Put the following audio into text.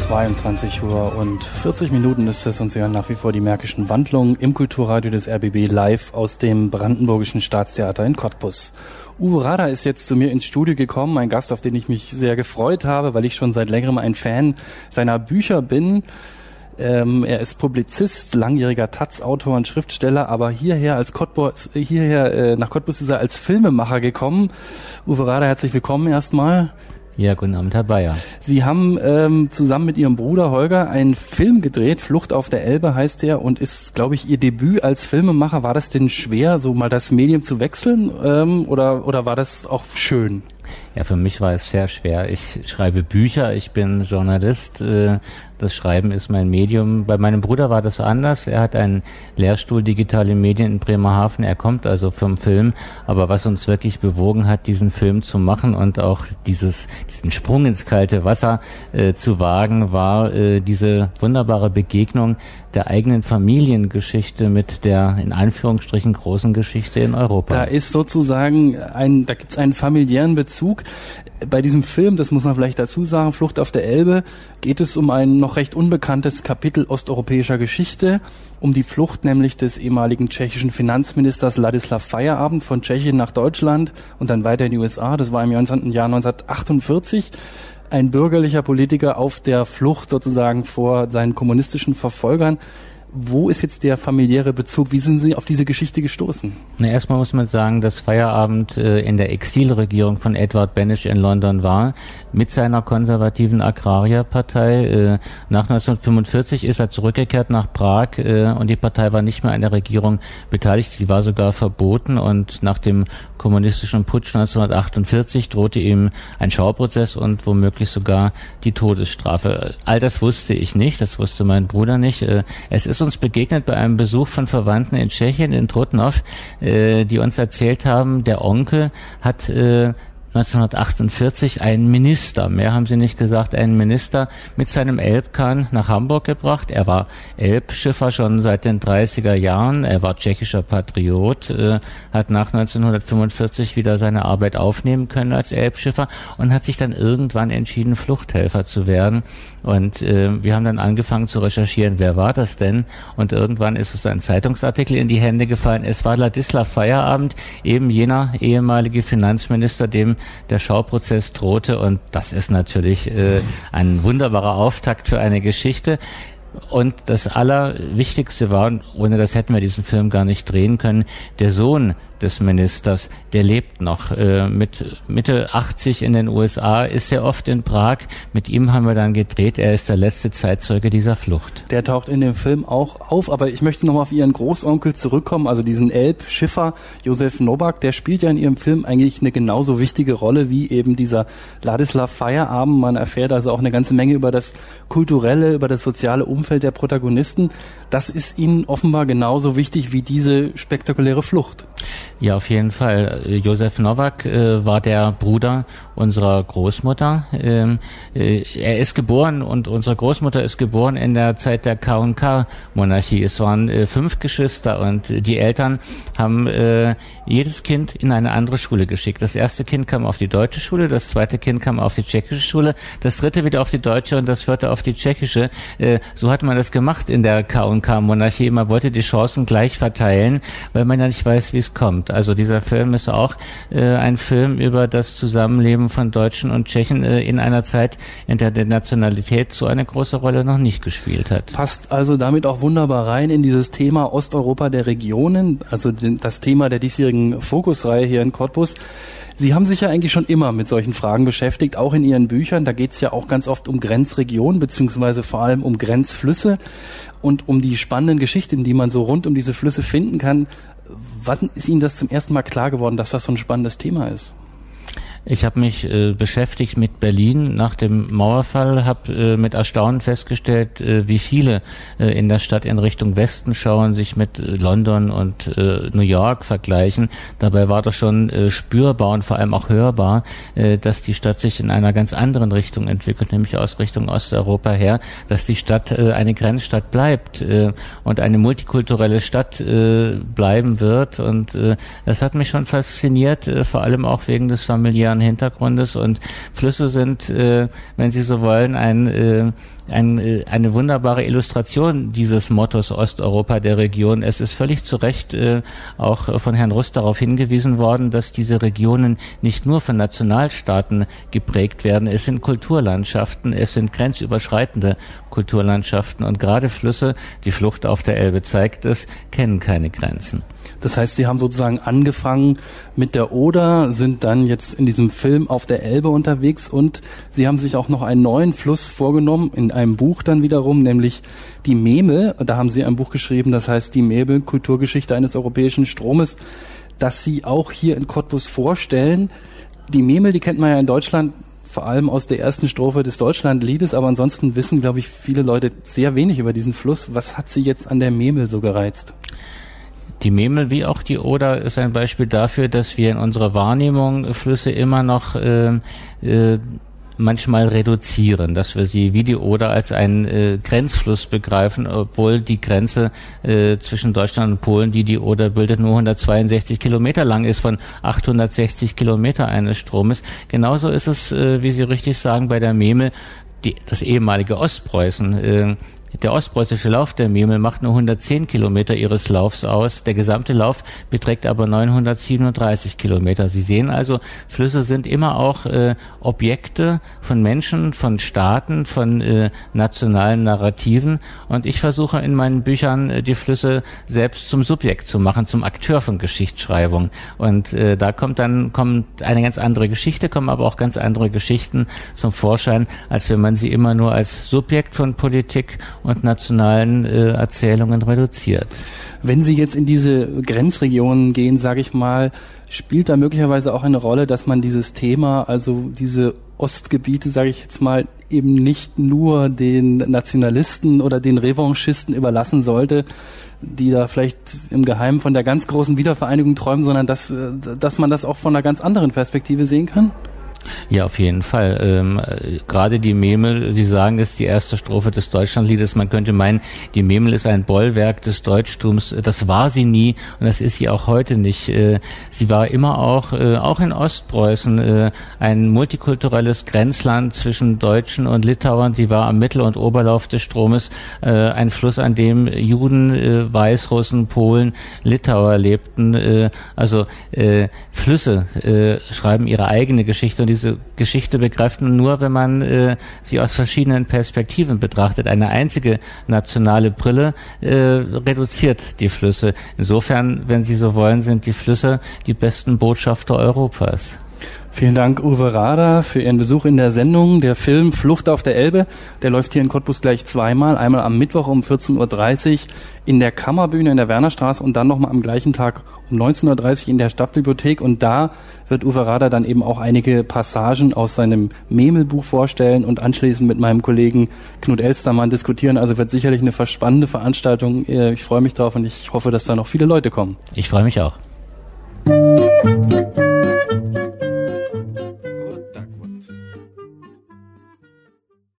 22:40 ist es und Sie hören nach wie vor die Märkischen Wandlungen im Kulturradio des RBB live aus dem Brandenburgischen Staatstheater in Cottbus. Uwe Rader ist jetzt zu mir ins Studio gekommen, ein Gast, auf den ich mich sehr gefreut habe, weil ich schon seit längerem ein Fan seiner Bücher bin. Er ist Publizist, langjähriger Taz-Autor und Schriftsteller, aber nach Cottbus ist er als Filmemacher gekommen. Uwe Rader, herzlich willkommen erstmal. Ja, guten Abend, Herr Bayer. Sie haben zusammen mit Ihrem Bruder Holger einen Film gedreht, Flucht auf der Elbe heißt der, und ist, glaube ich, Ihr Debüt als Filmemacher. War das denn schwer, so mal das Medium zu wechseln, oder war das auch schön? Ja, für mich war es sehr schwer. Ich schreibe Bücher, ich bin Journalist. Das Schreiben ist mein Medium. Bei meinem Bruder war das anders. Er hat einen Lehrstuhl Digitale Medien in Bremerhaven. Er kommt also vom Film. Aber was uns wirklich bewogen hat, diesen Film zu machen und auch diesen Sprung ins kalte Wasser zu wagen, war diese wunderbare Begegnung der eigenen Familiengeschichte mit der, in Anführungsstrichen, großen Geschichte in Europa. Da ist sozusagen da gibt's einen familiären Bezug. Bei diesem Film, das muss man vielleicht dazu sagen, Flucht auf der Elbe, geht es um ein noch recht unbekanntes Kapitel osteuropäischer Geschichte, um die Flucht nämlich des ehemaligen tschechischen Finanzministers Ladislav Feierabend von Tschechien nach Deutschland und dann weiter in die USA. Das war im Jahr 1948. Ein bürgerlicher Politiker auf der Flucht sozusagen vor seinen kommunistischen Verfolgern. Wo ist jetzt der familiäre Bezug? Wie sind Sie auf diese Geschichte gestoßen? Na, erstmal muss man sagen, dass Feierabend in der Exilregierung von Edward Beneš in London war, mit seiner konservativen Agrarierpartei. Nach 1945 ist er zurückgekehrt nach Prag und die Partei war nicht mehr an der Regierung beteiligt. Sie war sogar verboten und nach dem kommunistischen Putsch 1948 drohte ihm ein Schauprozess und womöglich sogar die Todesstrafe. All das wusste ich nicht, das wusste mein Bruder nicht. Es ist uns begegnet bei einem Besuch von Verwandten in Tschechien, in Trutnov, die uns erzählt haben, der Onkel hat 1948 einen Minister, mehr haben sie nicht gesagt, einen Minister mit seinem Elbkahn nach Hamburg gebracht. Er war Elbschiffer schon seit den 30er Jahren, er war tschechischer Patriot, hat nach 1945 wieder seine Arbeit aufnehmen können als Elbschiffer und hat sich dann irgendwann entschieden, Fluchthelfer zu werden. Und wir haben dann angefangen zu recherchieren, wer war das denn? Und irgendwann ist uns ein Zeitungsartikel in die Hände gefallen. Es war Ladislav Feierabend, eben jener ehemalige Finanzminister, dem der Schauprozess drohte. Und das ist natürlich ein wunderbarer Auftakt für eine Geschichte. Und das Allerwichtigste war, ohne das hätten wir diesen Film gar nicht drehen können, der Sohn des Ministers, der lebt noch mit Mitte 80 in den USA, ist sehr oft in Prag. Mit ihm haben wir dann gedreht. Er ist der letzte Zeitzeuge dieser Flucht. Der taucht in dem Film auch auf, aber ich möchte nochmal auf Ihren Großonkel zurückkommen, also diesen Elbschiffer Josef Novak, der spielt ja in Ihrem Film eigentlich eine genauso wichtige Rolle wie eben dieser Ladislav Feierabend. Man erfährt also auch eine ganze Menge über das kulturelle, über das soziale Umfeld der Protagonisten. Das ist Ihnen offenbar genauso wichtig wie diese spektakuläre Flucht. Ja, auf jeden Fall. Josef Novak war der Bruder unserer Großmutter. Er ist geboren und unsere Großmutter ist geboren in der Zeit der K&K-Monarchie. Es waren 5 Geschwister und die Eltern haben jedes Kind in eine andere Schule geschickt. Das erste Kind kam auf die deutsche Schule, das zweite Kind kam auf die tschechische Schule, das dritte wieder auf die deutsche und das vierte auf die tschechische. So hat man das gemacht in der K&K-Monarchie. Man wollte die Chancen gleich verteilen, weil man ja nicht weiß, wie es kommt. Also dieser Film ist auch ein Film über das Zusammenleben von Deutschen und Tschechen in einer Zeit, in der die Nationalität so eine große Rolle noch nicht gespielt hat. Passt also damit auch wunderbar rein in dieses Thema Osteuropa der Regionen, also das Thema der diesjährigen Fokusreihe hier in Cottbus. Sie haben sich ja eigentlich schon immer mit solchen Fragen beschäftigt, auch in Ihren Büchern. Da geht es ja auch ganz oft um Grenzregionen, beziehungsweise vor allem um Grenzflüsse und um die spannenden Geschichten, die man so rund um diese Flüsse finden kann. Wann ist Ihnen das zum ersten Mal klar geworden, dass das so ein spannendes Thema ist? Ich habe mich beschäftigt mit Berlin nach dem Mauerfall, habe mit Erstaunen festgestellt, wie viele in der Stadt in Richtung Westen schauen, sich mit London und New York vergleichen. Dabei war doch schon spürbar und vor allem auch hörbar, dass die Stadt sich in einer ganz anderen Richtung entwickelt, nämlich aus Richtung Osteuropa her, dass die Stadt eine Grenzstadt bleibt und eine multikulturelle Stadt bleiben wird. Und das hat mich schon fasziniert, vor allem auch wegen des familiären historischen Hintergrundes. Und Flüsse sind, wenn Sie so wollen, eine wunderbare Illustration dieses Mottos Osteuropa der Region. Es ist völlig zu Recht auch von Herrn Rust darauf hingewiesen worden, dass diese Regionen nicht nur von Nationalstaaten geprägt werden. Es sind Kulturlandschaften, es sind grenzüberschreitende Kulturlandschaften und gerade Flüsse, die Flucht auf der Elbe zeigt es, kennen keine Grenzen. Das heißt, Sie haben sozusagen angefangen mit der Oder, sind dann jetzt in diesem Film auf der Elbe unterwegs und Sie haben sich auch noch einen neuen Fluss vorgenommen, in einem Buch dann wiederum, nämlich die Memel. Da haben Sie ein Buch geschrieben, das heißt die Memel, Kulturgeschichte eines europäischen Stromes, das Sie auch hier in Cottbus vorstellen. Die Memel, die kennt man ja in Deutschland vor allem aus der ersten Strophe des Deutschlandliedes, aber ansonsten wissen, glaube ich, viele Leute sehr wenig über diesen Fluss. Was hat Sie jetzt an der Memel so gereizt? Die Memel wie auch die Oder ist ein Beispiel dafür, dass wir in unserer Wahrnehmung Flüsse immer noch manchmal reduzieren, dass wir sie wie die Oder als einen Grenzfluss begreifen, obwohl die Grenze zwischen Deutschland und Polen, die Oder bildet, nur 162 Kilometer lang ist von 860 Kilometer eines Stromes. Genauso ist es, wie Sie richtig sagen, bei der Memel, das ehemalige Ostpreußen. Der ostpreußische Lauf der Memel macht nur 110 Kilometer ihres Laufs aus. Der gesamte Lauf beträgt aber 937 Kilometer. Sie sehen also, Flüsse sind immer auch Objekte von Menschen, von Staaten, von nationalen Narrativen. Und ich versuche in meinen Büchern die Flüsse selbst zum Subjekt zu machen, zum Akteur von Geschichtsschreibung. Und da kommt eine ganz andere Geschichte, kommen aber auch ganz andere Geschichten zum Vorschein, als wenn man sie immer nur als Subjekt von Politik und nationalen Erzählungen reduziert. Wenn Sie jetzt in diese Grenzregionen gehen, sage ich mal, spielt da möglicherweise auch eine Rolle, dass man dieses Thema, also diese Ostgebiete, sage ich jetzt mal, eben nicht nur den Nationalisten oder den Revanchisten überlassen sollte, die da vielleicht im Geheimen von der ganz großen Wiedervereinigung träumen, sondern dass man das auch von einer ganz anderen Perspektive sehen kann? Ja, auf jeden Fall. Gerade die Memel, Sie sagen, ist die erste Strophe des Deutschlandliedes. Man könnte meinen, die Memel ist ein Bollwerk des Deutschtums. Das war sie nie und das ist sie auch heute nicht. Sie war immer auch in Ostpreußen, ein multikulturelles Grenzland zwischen Deutschen und Litauern. Sie war am Mittel- und Oberlauf des Stromes ein Fluss, an dem Juden, Weißrussen, Polen, Litauer lebten. Flüsse schreiben ihre eigene Geschichte und diese Geschichte begreift man nur, wenn man sie aus verschiedenen Perspektiven betrachtet. Eine einzige nationale Brille reduziert die Flüsse. Insofern, wenn Sie so wollen, sind die Flüsse die besten Botschafter Europas. Vielen Dank, Uwe Rader, für Ihren Besuch in der Sendung. Der Film Flucht auf der Elbe, der läuft hier in Cottbus gleich zweimal. Einmal am Mittwoch um 14.30 Uhr in der Kammerbühne in der Wernerstraße und dann nochmal am gleichen Tag um 19.30 Uhr in der Stadtbibliothek. Und da wird Uwe Rader dann eben auch einige Passagen aus seinem Memel-Buch vorstellen und anschließend mit meinem Kollegen Knut Elstermann diskutieren. Also wird sicherlich eine spannende Veranstaltung. Ich freue mich drauf und ich hoffe, dass da noch viele Leute kommen. Ich freue mich auch.